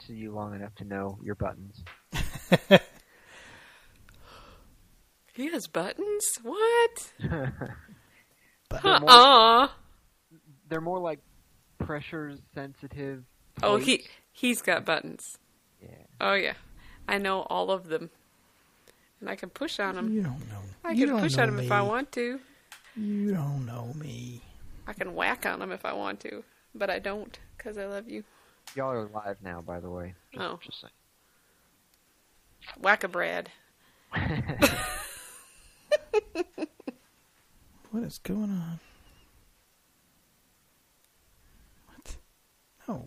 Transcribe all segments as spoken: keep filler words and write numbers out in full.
to you long enough to know your buttons. He has buttons? What? But Uh-uh. they're, more, they're more like pressure sensitive. Oh, plates. he he's got buttons. Yeah. Oh yeah, I know all of them, and I can push on them. You don't know. I you can don't push know on them me. if I want to. You don't know me. I can whack on them if I want to, but I don't because I love you. Y'all are live now, by the way. Oh, Just saying. whack a Brad. What is going on? What? No,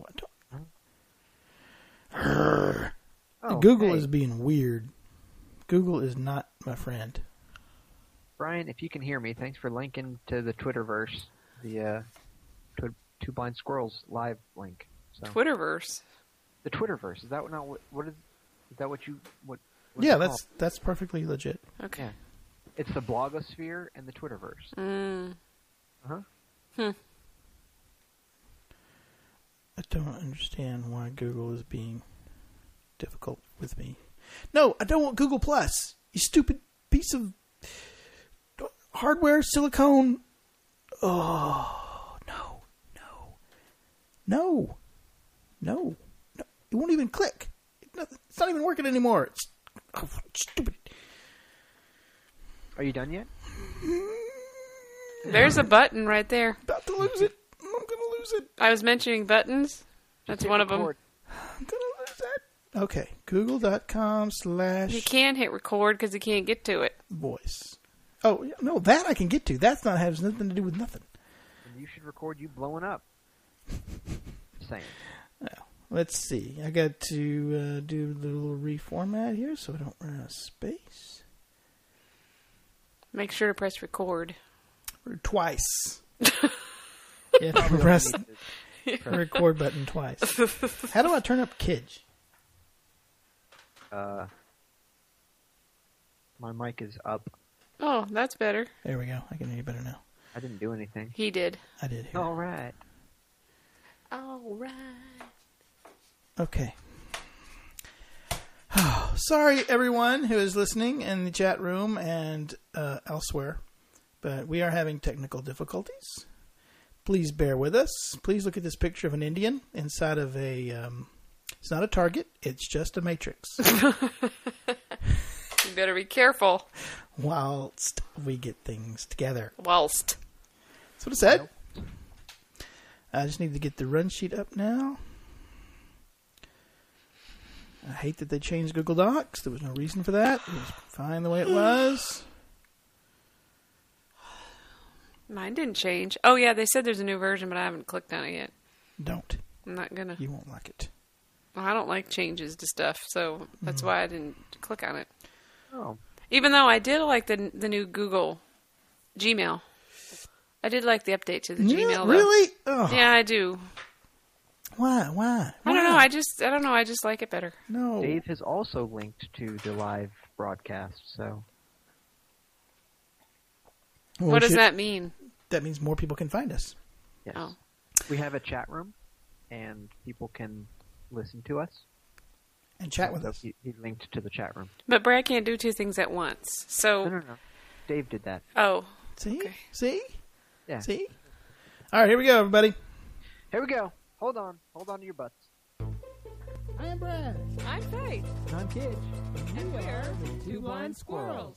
I don't. Oh, Google hey. is being weird. Google is not my friend. Brian, if you can hear me, thanks for linking to the Twitterverse, the uh, tw- Two Blind Squirrels live link. So. Twitterverse. The Twitterverse, is that not what? What is? Is that what you? What? What's Yeah, it that's called? that's perfectly legit. Okay. Yeah. It's the blogosphere and the Twitterverse. Mm. Uh-huh. Hmm. I don't understand why Google is being difficult with me. No, I don't want Google Plus. You stupid piece of hardware, silicone. Oh, no, no, no, no, no. It won't even click. It's not even working anymore. It's oh, stupid. Are you done yet? There's a button right there. About to lose it. I'm gonna lose it. I was mentioning buttons. That's Hit one record. of I'm gonna lose it. Okay, google.com slash them. He can't hit record because he can't get to it. voice. Oh, yeah, no, that I can get to. That's not has nothing to do with nothing. And you should record you blowing up. Just saying. Well, let's see. I got to uh, do the little reformat here so I don't run out of space. Make sure to press record. Or twice. Yeah, press the record button twice. How do I turn up Kidge? Uh, my mic is up. Oh, that's better. There we go. I can hear you better now. I didn't do anything. He did. I did hear. All right. All right. Okay. Sorry, everyone who is listening in the chat room and uh, elsewhere, but we are having technical difficulties. Please bear with us. Please look at this picture of an Indian inside of a... Um, it's not a target. It's just a matrix. You better be careful. Whilst we get things together. Whilst. That's what it said. I just need to get the run sheet up now. I hate that they changed Google Docs. There was no reason for that. It was fine the way it was. Mine didn't change. Oh, yeah, they said there's a new version, but I haven't clicked on it yet. Don't. I'm not going to. You won't like it. Well, I don't like changes to stuff, so that's mm. why I didn't click on it. Oh. Even though I did like the the new Google Gmail. I did like the update to the yeah, Gmail, though. Really? Oh. Yeah, I do. Why? Why? I don't Why? know. I just, I don't know. I just like it better. No. Dave has also linked to the live broadcast, so. Well, what does should, that mean? That means more people can find us. Yes. Oh. We have a chat room, and people can listen to us. And chat with so us. He, he linked to the chat room. But Brad can't do two things at once. So. No, no, no. Dave did that. Oh. See? Okay. See? Yeah. See? All right, here we go, everybody. Here we go. Hold on. Hold on to your butts. I am Brad. I'm Faith. And I'm Kidge. And we're the Two Blind Squirrels.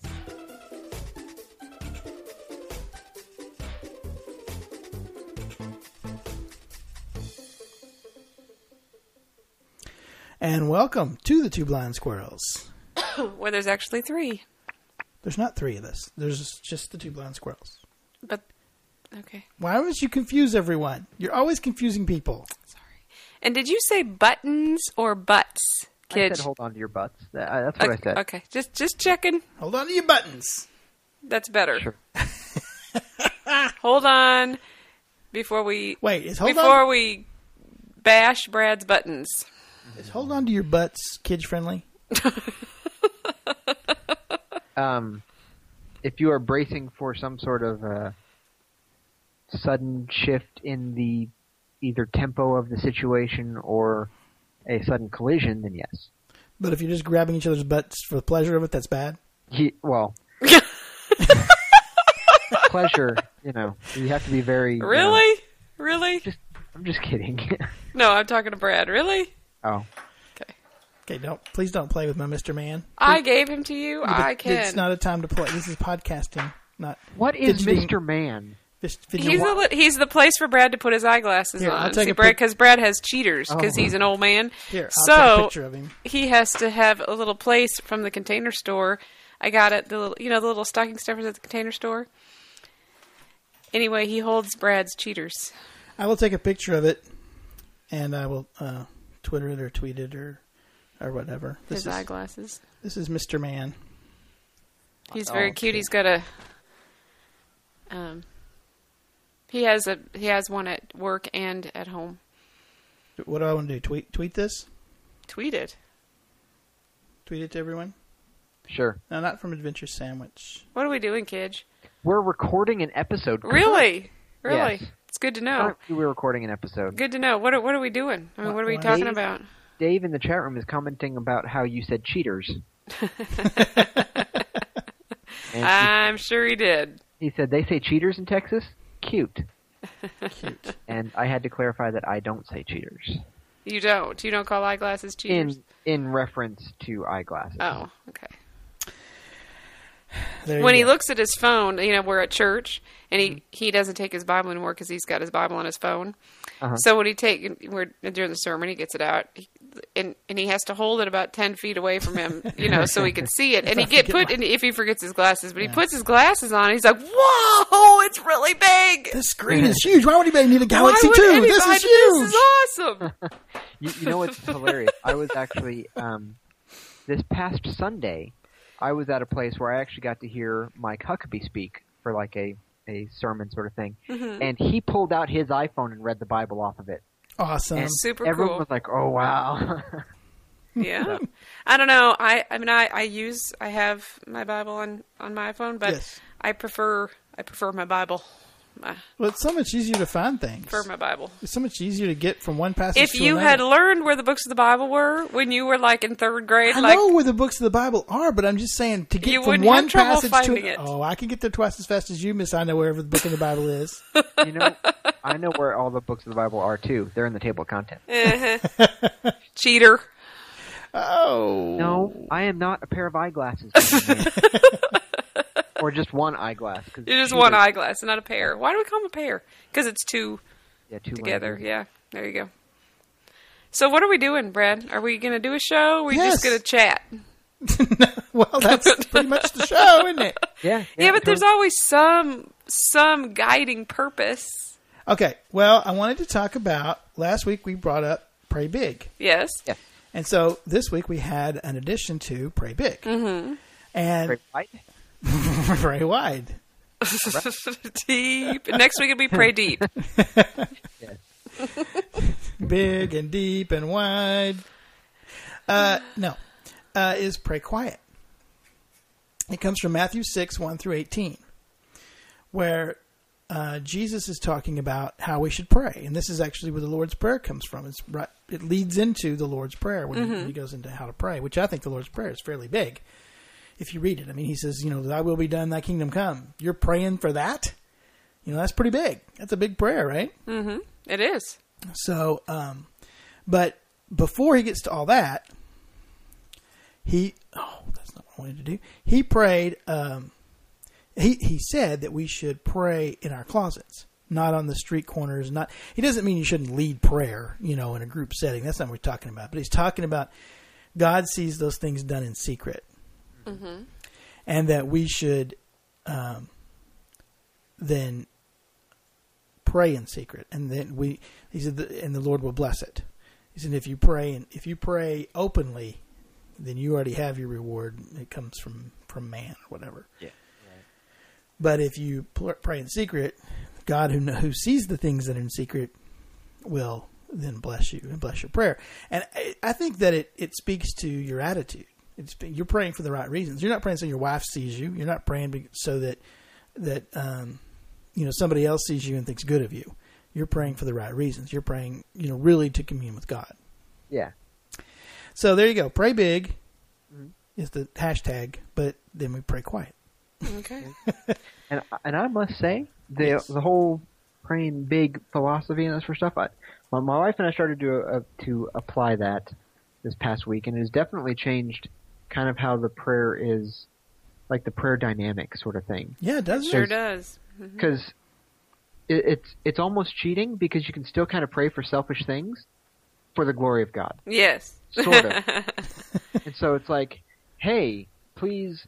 And welcome to the Two Blind Squirrels. Where there's actually three. There's not three of us. There's just the Two Blind Squirrels. But, okay. Why would you confuse everyone? You're always confusing people. Sorry. And did you say buttons or butts, Kidge? I said hold on to your butts. That, uh, that's what okay, I said. Okay, just just checking. Hold on to your buttons. That's better. Sure. Hold on before we Wait, is hold before on? we bash Brad's buttons. Is hold on to your butts kid friendly? um, if you are bracing for some sort of uh, sudden shift in the either tempo of the situation or a sudden collision, then yes. But if you're just grabbing each other's butts for the pleasure of it, that's bad. He, well, pleasure, you know, you have to be very... Really? You know, really? just, I'm just kidding. No, I'm talking to Brad. Really? Oh. Okay. Okay, don't please don't play with my Mister Man. I gave him to you. Yeah, I can. It's not a time to play. This is podcasting, not... What is fidgeting. Mister Man? Fidget- fidgeting. He's, a, li- he's the place for Brad to put his eyeglasses Here, I'll on. take See, a Brad, pic- because Brad has cheaters, because Oh. he's an old man. Here, I'll so take a picture of him. he has to have a little place from the Container Store. I got it, the little, you know, the little stocking stuffers at the Container Store. Anyway, he holds Brad's cheaters. I will take a picture of it, and I will uh, Twitter it or tweet it or or whatever. This His is eyeglasses. this is Mister Man. He's Oh, very cute. okay. He's got a. Um, he has a he has one at work and at home. What do I want to do? Tweet tweet this? Tweeted. Tweet it to everyone? Sure. No, not from Adventure Sandwich. What are we doing, Kidge? We're recording an episode. Really? Really? Yes. It's good to know. Currently we're recording an episode. Good to know. What are, what are we doing? I mean, what are we What- talking Dave? about? Dave in the chat room is commenting about how you said cheaters. And I'm sure he did. he, he said, they say cheaters in Texas? Cute. Cute. And I had to clarify that I don't say cheaters. You don't. You don't call eyeglasses cheaters? In in reference to eyeglasses. Oh, okay. There you When he go. looks at his phone, you know, we're at church, and he, he doesn't take his Bible anymore because he's got his Bible on his phone. Uh-huh. So when he take we're during the sermon, he gets it out, he, and and he has to hold it about ten feet away from him, you know, so he can see it. And he I get forget put my- in if he forgets his glasses, but he Yeah. puts his glasses on. He's like, "Whoa, it's really big." This screen is huge. Why would anybody need a Why Galaxy would two? anybody- This is This huge. is awesome. You, you know what's hilarious? I was actually, um, this past Sunday, I was at a place where I actually got to hear Mike Huckabee speak for like a, a sermon sort of thing. Mm-hmm. And he pulled out his iPhone and read the Bible off of it. Awesome. And Super everyone cool. was like, oh, wow. Yeah. I don't know. I, I mean, I, I use, I have my Bible on, on my iPhone, but Yes. I prefer, I prefer my Bible. I Well, it's so much easier to find things. prefer my Bible. It's so much easier to get from one passage If to you another. had learned where the books of the Bible were when you were like in third grade, I like, know where the books of the Bible are, but I'm just saying to get You from wouldn't one have trouble passage finding to it. oh, I can get there twice as fast as you, Miss. I know wherever the book of the Bible is. You know, I know where all the books of the Bible are, too. They're in the table of contents. uh-huh. Cheater. Oh No, I am not a pair of eyeglasses. Or just one eyeglass. Cause You're just cheaters- one eyeglass and not a pair. Why do we call them a pair? Because it's two Yeah, two together. lenses. Yeah, there you go. So what are we doing, Brad? Are we going to do a show? Or are we Yes. just going to chat? Well, that's pretty much the show, isn't it? Yeah, Yeah, but there's totally. always some some guiding purpose. Okay. Well, I wanted to talk about last week. We brought up Pray Big, Yes. Yeah. and so this week we had an addition to Pray Big, mm-hmm. and Great fight. Pray Wide. Deep. Next week it'll be pray deep. Yes. Big and deep and wide. Uh, no, uh, is Pray Quiet. It comes from Matthew six, one through eighteen, where uh, Jesus is talking about how we should pray. And this is actually where the Lord's Prayer comes from. It's right, it leads into the Lord's Prayer when, he, when he goes into how to pray, which I think the Lord's Prayer is fairly big. If you read it, I mean, he says, you know, thy will be done, thy kingdom come. You're praying for that? You know, that's pretty big. That's a big prayer, right? Mm-hmm. It is. So, um, but before he gets to all that, he, oh, that's not what I wanted to do. He prayed, um, he, he said that we should pray in our closets, not on the street corners. Not, he doesn't mean you shouldn't lead prayer, you know, in a group setting. That's not what we're talking about. But he's talking about God sees those things done in secret. Mm-hmm. And that we should, um, then pray in secret, and then we. He said, and the Lord will bless it. He said, if you pray and if you pray openly, then you already have your reward. It comes from from man or whatever. Yeah. But if you pray in secret, God who who sees the things that are in secret will then bless you and bless your prayer. And I, I think that it it speaks to your attitude. It's, you're praying for the right reasons. You're not praying so your wife sees you. You're not praying so that that um, you know somebody else sees you and thinks good of you. You're praying for the right reasons. You're praying, you know, really to commune with God. Yeah. So there you go. Pray big Mhm. is the hashtag, but then we pray quiet. Okay. And and I must say, the Yes. the whole praying big philosophy and that sort of stuff. I, my my wife and I started to uh, to apply that this past week, and it has definitely changed kind of how the prayer is, like the prayer dynamic sort of thing. Yeah, it does. Sure it? does. Mhm. Because it, it's it's almost cheating because you can still kind of pray for selfish things for the glory of God, Yes. sort of. And so it's like, hey, please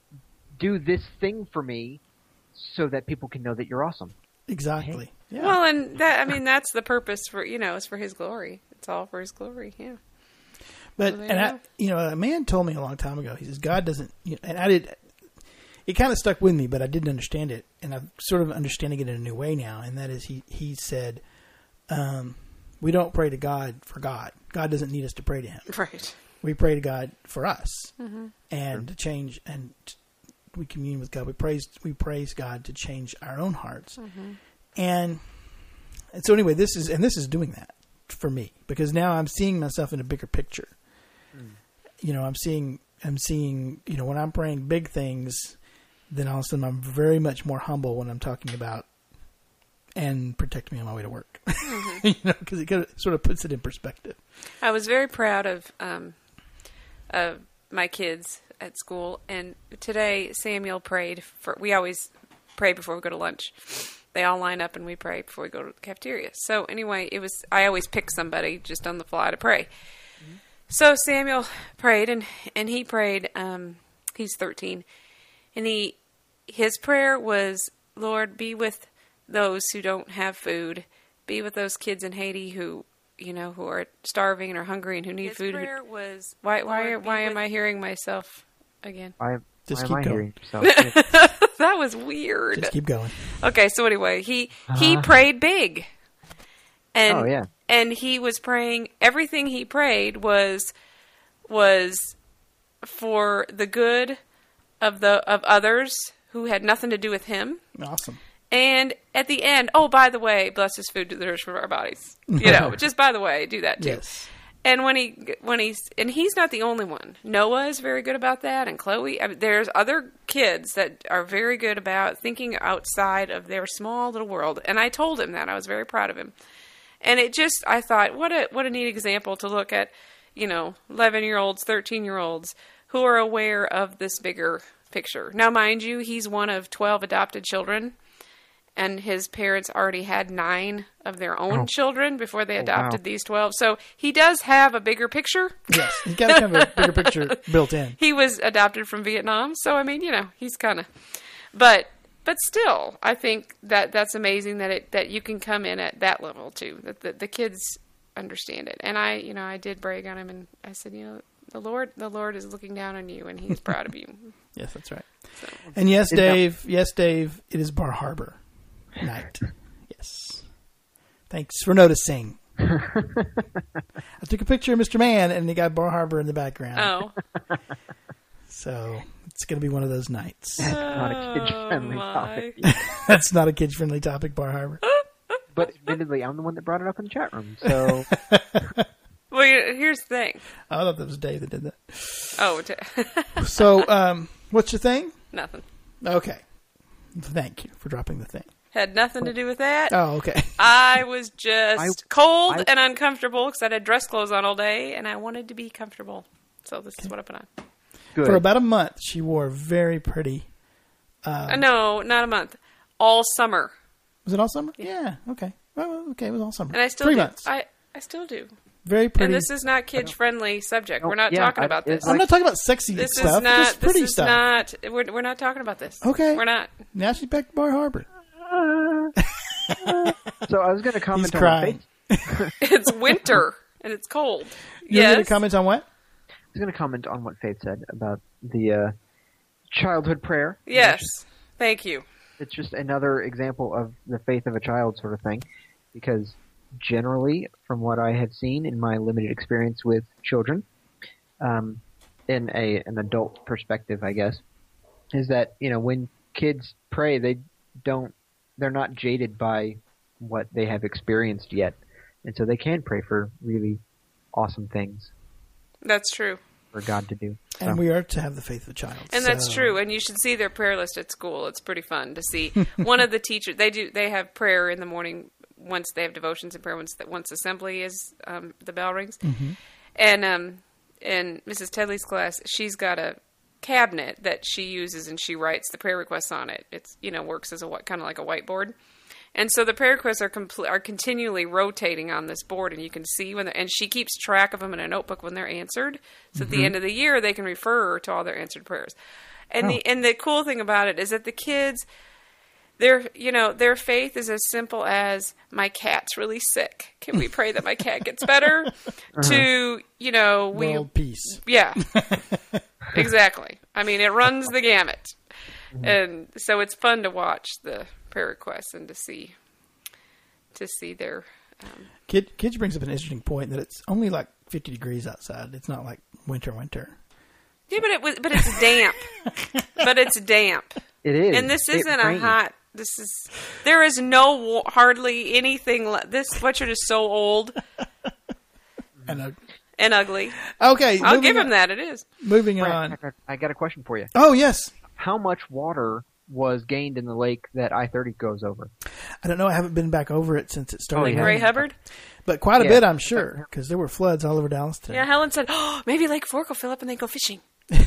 do this thing for me so that people can know that you're awesome. Exactly. Yeah. Well, and that I mean that's the purpose for you know it's for His glory. It's all for His glory. Yeah. But Well, there and you I, go. you know, a man told me a long time ago. He says God doesn't. You know, and I did. It kind of stuck with me, but I didn't understand it, and I'm sort of understanding it in a new way now. And that is, he he said, um, "We don't pray to God for God. God doesn't need us to pray to Him. Right. We pray to God for us, Mm-hmm. and to change. And t- we commune with God. We praise we praise God to change our own hearts. Mm-hmm. And and so anyway, this is and this is doing that for me because now I'm seeing myself in a bigger picture. You know, I'm seeing, I'm seeing, you know, when I'm praying big things, then all of a sudden I'm very much more humble when I'm talking about and protect me on my way to work. Mm-hmm. You know, because it kind of sort of puts it in perspective. I was very proud of um, of my kids at school, and today Samuel prayed for. We always pray before we go to lunch. They all line up and we pray before we go to the cafeteria. So anyway, it was. I always pick somebody just on the fly to pray. Mm-hmm. So Samuel prayed, and and he prayed. Um, he's thirteen, and he his prayer was, Lord, be with those who don't have food. Be with those kids in Haiti who, you know, who are starving and are hungry and who need His food. prayer was, Why? Why? Lord, be why am with- I hearing myself again? Why, Just why keep am I going. hearing yourself? That was weird. Just keep going. Okay, so anyway, he he Uh-huh. prayed big, and Oh, yeah. and he was praying. Everything he prayed was was for the good of the of others who had nothing to do with him. Awesome. And at the end, oh, by the way, bless His food to the nourishment of our bodies. You know, just by the way, do that too. Yes. And when he when he's and he's not the only one. Noah is very good about that, and Chloe. I mean, there's other kids that are very good about thinking outside of their small little world. And I told him that I was very proud of him. And it just I thought what a what a neat example to look at, you know, eleven year olds, thirteen year olds who are aware of this bigger picture. Now, mind you, he's one of twelve adopted children. And his parents already had nine of their own Oh. children before they Oh, adopted wow. these twelve. So he does have a bigger picture. Yes. He's got a kind of a bigger picture built in. He was adopted from Vietnam. So, I mean, you know, he's kind of... But but still, I think that that's amazing that it that you can come in at that level, too. That the, the kids understand it. And I, you know, I did brag on him, and I said, you know, the Lord, the Lord is looking down on you, and He's proud of you. Yes, that's right. So, And yes, Is that- Dave. Yes, Dave. It is Bar Harbor night. Yes. Thanks for noticing. I took a picture of Mister Man, and he got Bar Harbor in the background. oh. So it's going to be one of those nights. Not a kid-friendly Oh, my. topic. That's not a kid-friendly topic, Bar Harbor. But admittedly, I'm the one that brought it up in the chat room. So Well, you- here's the thing. I thought that was Dave that did that. Oh, t- So, um, what's your thing? nothing. Okay. Thank you for dropping the thing. Had nothing to do with that. Oh, okay. I was just I- cold I- and uncomfortable because I had dress clothes on all day, and I wanted to be comfortable. So this is what I put on. good. For about a month, she wore very pretty. Uh, no, not a month. All summer, Was it all summer? Yeah. Okay. Well, okay. It was all summer. and I still Three do. months. I I still do. Very pretty. And this is not kid friendly subject. No, We're not yeah, talking I- about it's this. I'm not talking about sexy This stuff. is not. Just pretty This is stuff. not. We're we're not talking about this. Okay. We're not. Now she's back to Bar Harbor. So I was going to comment He's on crying. Faith. It's winter and it's cold. You're yes. going to comment on what? I was going to comment on what Faith said about the uh, childhood prayer. Yes. Thank you. It's just another example of the faith of a child sort of thing, because generally, from what I have seen in my limited experience with children, um, in a an adult perspective, I guess, is that, you know, when kids pray, they don't, they're not jaded by what they have experienced yet, and so they can pray for really awesome things. That's true. for God to do. So. And we are to have the faith of a child. And so. that's true. And you should see their prayer list at school. It's pretty fun to see. One of the teachers, they do, they have prayer in the morning once they have devotions and prayer once once assembly is um, the bell rings. Mm-hmm. And um, in Missus Tedley's class, she's got a cabinet that she uses and she writes the prayer requests on it. It's, you know, works as a kind of like a whiteboard. And so the prayer requests are compl- are continually rotating on this board, and you can see when, and she keeps track of them in a notebook when they're answered. So mm-hmm. at the end of the year, they can refer to all their answered prayers. And oh. the and the cool thing about it is that the kids, their you know their faith is as simple as my cat's really sick. Can we pray that my cat gets better? uh-huh. To you know we world peace. Yeah, exactly. I mean, it runs the gamut, mm-hmm. and so it's fun to watch the prayer requests and to see to see their um, Kid Kids brings up an interesting point that it's only like fifty degrees outside. It's not like winter winter. Yeah, but it was but it's damp. But it's damp. It is. And this it isn't rains. a hot this is there is no hardly anything le- this sweatshirt is so old and, uh, and ugly. Okay, I'll give on. him that it is. Moving Brad, on. I got a question for you. Oh, yes. How much water was gained in the lake that I thirty goes over? I don't know. I haven't been back over it since it started. Oh, yeah. Ray Hubbard? But quite a yeah. bit, I'm sure, because there were floods all over Dallas today. Yeah, Helen said, oh, maybe Lake Fork will fill up and they go fishing.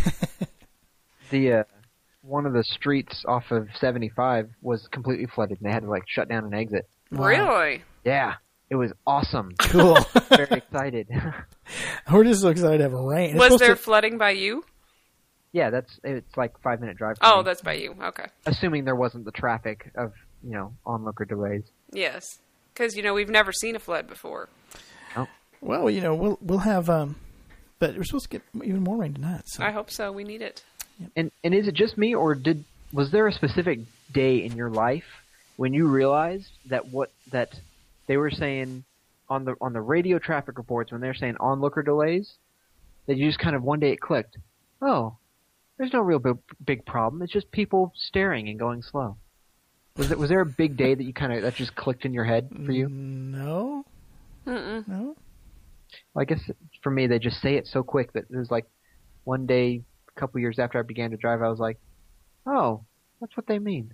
the uh, one of the streets off of seventy-five was completely flooded, and they had to like shut down an exit. Wow. Really? Yeah, it was awesome. Cool. Very excited. We're just so excited to have rain. It's Was there to... flooding by you? Yeah, that's it's like five minute drive. Oh, me. that's by you. Okay. Assuming there wasn't the traffic of you know onlooker delays. Yes, because you know we've never seen a flood before. Oh. Well, you know we'll we'll have, um, but we're supposed to get even more rain tonight. So. I hope so. We need it. Yep. And and is it just me, or did was there a specific day in your life when you realized that what that they were saying on the on the radio traffic reports when they're saying onlooker delays, that you just kind of one day it clicked, oh, there's no real big, big problem. It's just people staring and going slow. Was it was there a big day that you kind of that just clicked in your head for you? No. Mm-mm. No. Well, I guess for me they just say it so quick that it was like one day. A couple years after I began to drive, I was like, "Oh, that's what they mean."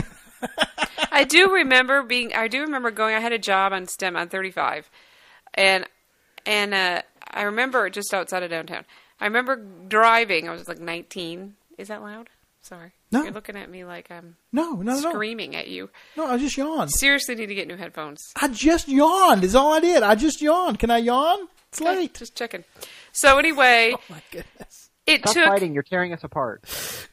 I do remember being. I do remember going. I had a job on STEM on thirty-five, and and uh, I remember just outside of downtown. I remember driving. I was like nineteen. Is that loud? Sorry. No. You're looking at me like I'm No, no, no. screaming at you. No, I just yawned. Seriously, need to get new headphones. I just yawned. Is all I did. I just yawned. Can I yawn? It's late. Just checking. So anyway, Oh my goodness. it Stop took. fighting! You're tearing us apart.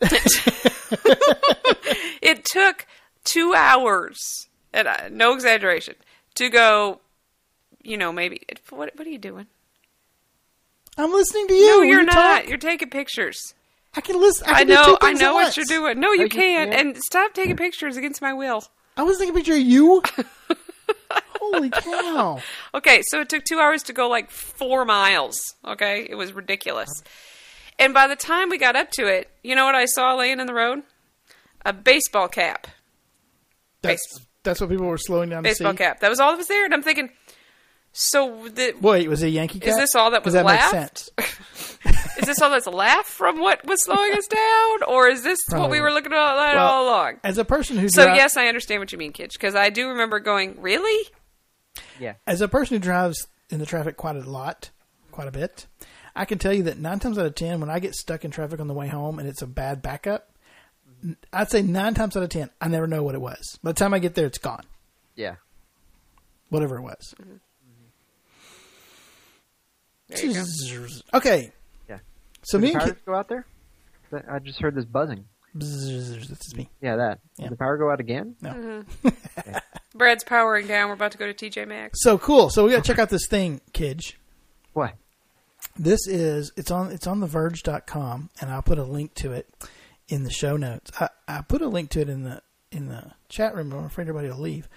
It took two hours, and I, no exaggeration, to go. You know, maybe what? What are you doing? I'm listening to you. No, When you're you not. talk. You're taking pictures. I can listen. I, I can do know. two I things know at what once. you're doing. No, you No, you can't. can't. And stop taking pictures against my will. I was taking a picture of you. Holy cow. Okay, so it took two hours to go like four miles. Okay, it was ridiculous. And by the time we got up to it, you know what I saw laying in the road? A baseball cap. That's that's what people were slowing down Baseball to see. cap. That was all that was there. And I'm thinking, so the, Wait, was it a Yankee cap? is this all that was Does that left? make sense? Is this all that's left from what was slowing us down? Or is this what Probably. we were looking at Well, all along? As a person who So dri- yes, I understand what you mean, Kitch, because I do remember going, really? Yeah. as a person who drives in the traffic quite a lot, quite a bit, I can tell you that nine times out of ten, when I get stuck in traffic on the way home and it's a bad backup, I'd say nine times out of ten, I never know what it was. By the time I get there, it's gone. Yeah. Whatever it was. Mm-hmm. There you go. Okay. Yeah. So Did me the and power Kit, go out there? Th- I just heard this buzzing. Bzzz, this is me. Yeah, that. Yeah. Did the power go out again? No. Brad's powering down. We're about to go to T J Maxx. So cool. So we got to check out this thing, Kidge. What? This is it's on it's on the verge dot com, and I'll put a link to it in the show notes. I, I put a link to it in the in the chat room, but I'm afraid everybody will leave.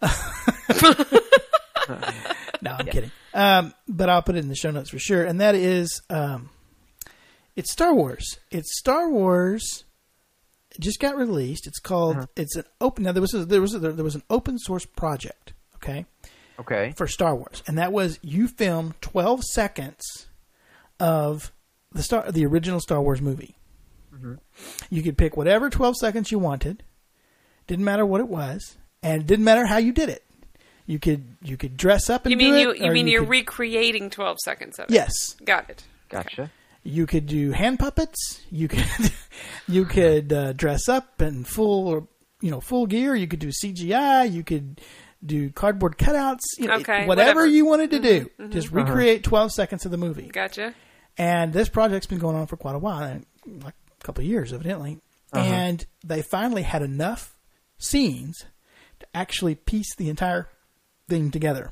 No, I'm kidding. Um, but I'll put it in the show notes for sure. And that is, um, it's Star Wars. It's Star Wars. It just got released. It's called. Uh-huh. It's an open. Now there was a, there was a, there was an open source project. Okay. Okay. For Star Wars, and that was you film twelve seconds of the star, the original Star Wars movie. Mm-hmm. You could pick whatever twelve seconds you wanted. Didn't matter what it was, and it didn't matter how you did it. You could you could dress up and You mean do you? it. You or mean you you're could, recreating twelve seconds of it? Yes. Got it. Gotcha. You could do hand puppets. You could you could uh, dress up in full or you know full gear. You could do C G I. You could do cardboard cutouts. You know, Okay, whatever, whatever. you wanted to do, Mm-hmm, mm-hmm. just recreate twelve seconds of the movie. Gotcha. And this project's been going on for quite a while, like a couple of years, evidently. Uh-huh. And they finally had enough scenes to actually piece the entire thing together.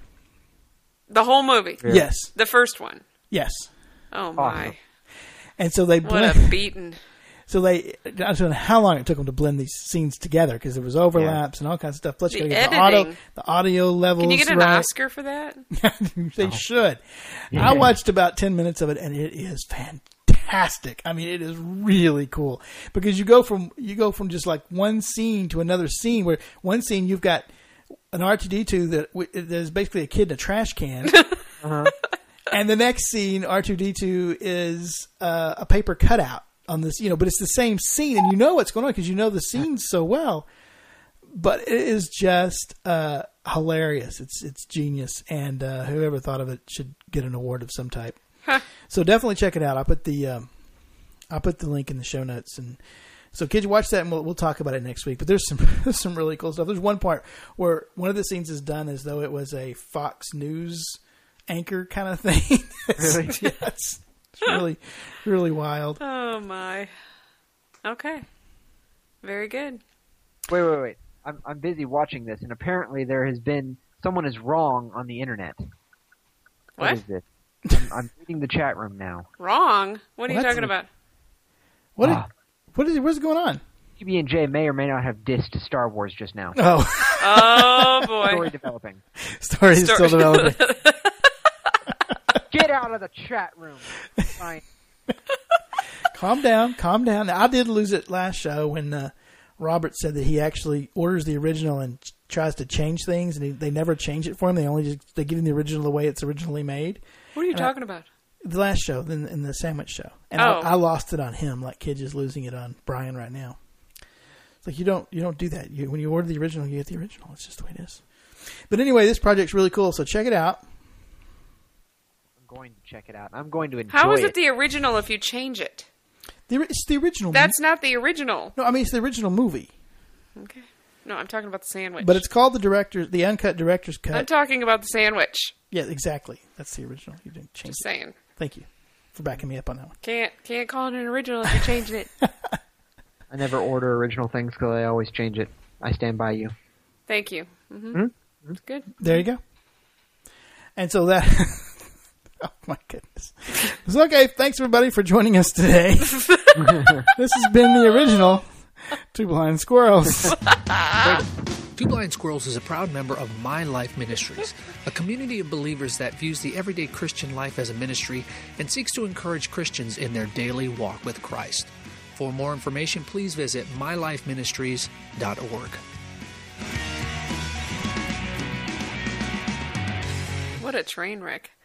The whole movie. Yeah. Yes, The first one. yes. Oh my! Awesome. And so they What a blend, beating. so they I don't know how long it took them to blend these scenes together because there was overlaps and all kinds of stuff. Plus, you The got to get the audio, editing. the audio levels. Can you get an right. Oscar for that? They should. Yeah. I watched about ten minutes of it, and it is fantastic. I mean, it is really cool because you go from you go from just like one scene to another scene. Where one scene you've got an R two D two that w- there's basically a kid in a trash can, Uh-huh. and the next scene R two D two is uh, a paper cutout on this. You know, but it's the same scene, and you know what's going on because you know the scenes so well. But it is just uh, hilarious. It's it's genius, and uh, whoever thought of it should get an award of some type. Huh. So definitely check it out. I'll put the um, I'll put the link in the show notes, and so kids, watch that, and we'll we'll talk about it next week. But there's some there's some really cool stuff. There's one part where one of the scenes is done as though it was a Fox News anchor kind of thing. It's, Really? yeah, it's, it's really really wild. Oh my! Okay. Very good. Wait, wait, wait. I'm I'm busy watching this, and apparently there has been someone is wrong on the internet. What? What is this? I'm, I'm reading the chat room now. Wrong. What are Well, you that's- talking about? What Ah. what is what's going on? P B and J may or may not have dissed Star Wars just now. Oh, Oh Story boy! developing. story is Story- still developing. Get out of the chat room. Fine. Calm down, calm down. Now, I did lose it last show when uh, Robert said that he actually orders the original and ch- tries to change things, and he, they never change it for him. They only just they give him the original the way it's originally made. What are you And I- talking about? The last show, in, in the sandwich show, and Oh. I, I lost it on him, like Kid is losing it on Brian right now. It's like you don't you don't do that. You, when you order the original, you get the original. It's just the way it is. But anyway, this project's really cool, so check it out. I'm going to check it out. I'm going to enjoy How is it. it the original if you change it? The, it's the original. That's not the original. no, I mean it's the original movie, Okay. No, I'm talking about the sandwich. but it's called the director's, the uncut director's cut. I'm talking about the sandwich. Yeah, exactly. That's the original. You didn't change Just it. saying. Thank you for backing me up on that one. Can't can't call it an original if you're changing it. I never order original things because I always change it. I stand by you. Thank you. Mm-hmm. Hmm? It's good. There you go. And so that. Oh my goodness. So, okay, thanks everybody for joining us today. This has been the original Two Blind Squirrels. Two Blind Squirrels is a proud member of My Life Ministries, a community of believers that views the everyday Christian life as a ministry and seeks to encourage Christians in their daily walk with Christ. For more information, please visit my life ministries dot org. What a train wreck.